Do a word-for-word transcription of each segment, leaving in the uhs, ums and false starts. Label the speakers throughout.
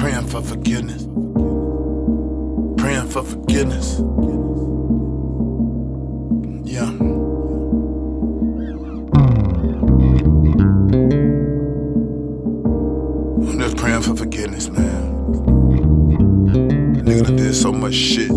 Speaker 1: praying for forgiveness. Praying for forgiveness. Yeah. I'm just praying for forgiveness, man. Nigga done did so much shit.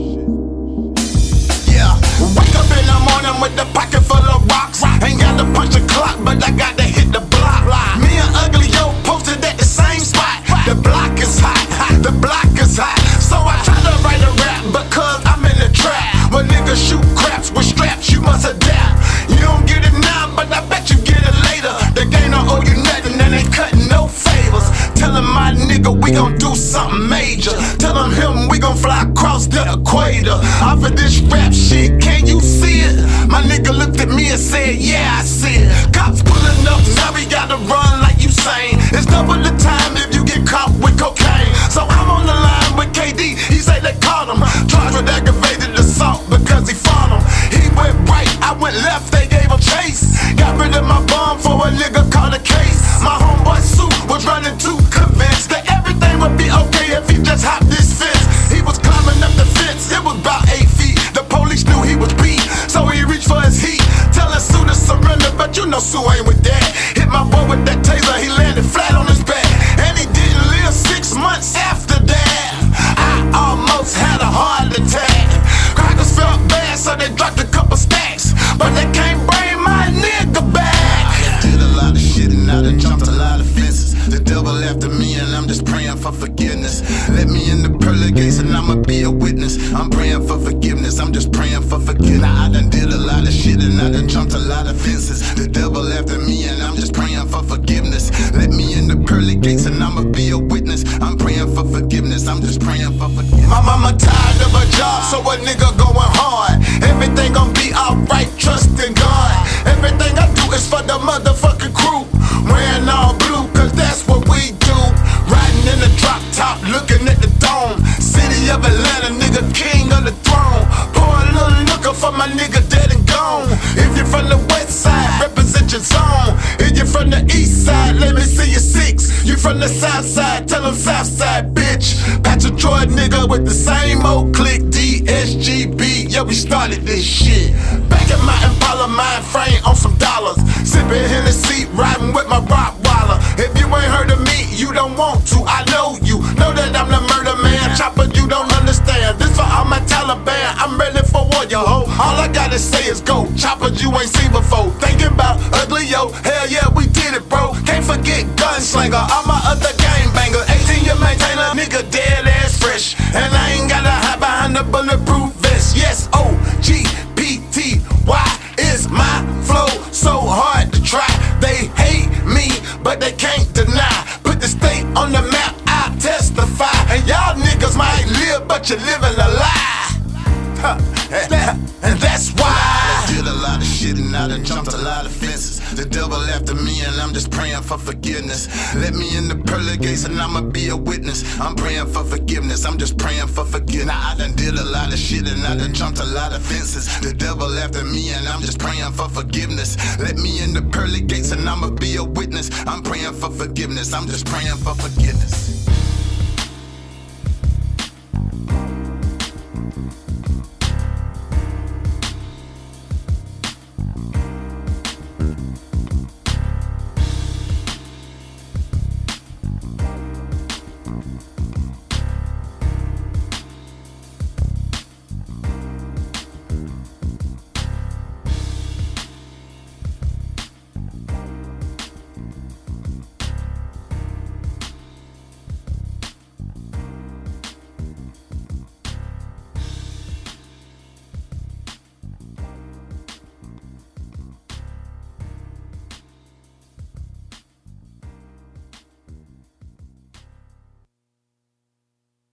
Speaker 2: Yeah, wake up in the morning with the pocket full of rocks. Ain't got to punch the clock, but I got to hit the block. Me and Ugly Yo posted at the same spot. The block is hot, the block is hot. So I try to write a rap because I'm in the trap. When niggas shoot craps with straps, you must adapt. You don't get it now, but I bet you get it later. The game don't owe you nothing and ain't cutting no favors. Tell him my nigga we gon' do something major. Tell him him we gon' fly across the equator. Off of this rap shit, can you see it? My nigga looked at me and said, yeah, I see it. Cops pulling up, now we gotta run like you saying. It's double the time if you get caught with cocaine. So I'm on the line with K D, he say they caught him. Charged with aggravated assault because he fought him. He went right, I went left, they gave him chase. Got rid of my bomb for a nigga called a case. My homeboy Sue was running too convinced that everything would be okay if he just hopped this fence. He was climbing up the fence, it was about eight feet. The police knew he was beat, so he reached for his heat. Telling Sue to surrender, but you know Sue ain't with that. Hit my boy with that taser, he landed flat on his back. And he didn't live six months after that. I almost had a heart attack. Crackers felt bad, so they dropped a couple stacks, but they can't bring my nigga back.
Speaker 3: I did a lot of shit and I done jumped a lot of fences. The devil after me and I'm just praying for forgiveness. Let me in the pearly gates and I'ma be a witness. I'm praying for forgiveness, I'm just praying for forgiveness. I done did a lot of shit and I done jumped a lot of fences. The devil after me and I'm just praying for forgiveness. Let me in the pearly gates and I'ma be a witness. I'm praying for forgiveness, I'm just praying for forgiveness.
Speaker 2: My mama tired of a job, so a nigga going hard. Everything gon' be alright, trust in God. Everything I do is for the motherfucking crew. Wearing all blue, cause that's what we do. Riding in the drop top, looking at the dome. City of Atlanta, nigga, king of the throne. Pour a little liquor for my nigga dead and gone. If you're from the west side, represent your zone. If you're from the east side, let me see your six. You from the south side, tell them south side, bitch. Patrick Troy, nigga, with the same old click. D S G B, yeah, we started this shit. Back at my Impala mind frame on some dollars. Sipping Hennessy, riding with my Rottweiler. If you ain't heard of me, you don't want to. I know you, know that I'm the murder man. Chopper, you don't understand. This for all my Taliban, I'm ready for war, yo ho. All I gotta say is go. Chopper, you ain't seen before. Thinking about Ugly Yo, hell yeah, we did it, bro. Can't forget Gunslinger, all my other gang banger. eighteen year maintainer, nigga dead ass fresh. And I ain't gotta hide behind the bulletproof vest. Yes, O G P T Y is my flow. So hard to try. They hate me, but they can't deny. Put the state on the map, I testify. And y'all niggas might live, but you're living a lie. Huh. And, that, and that's why
Speaker 3: I did a lot of shit and I done jumped a lot of fences. The devil after me and I'm just praying for forgiveness. Let me in the pearly gates and I'ma be a witness. I'm praying for forgiveness, I'm just praying for forgiveness. I done did a lot of shit and I done jumped a lot of fences. The devil after me and I'm just praying for forgiveness. Let me in the pearly gates and I'ma be a witness. I'm praying for forgiveness, I'm just praying for forgiveness.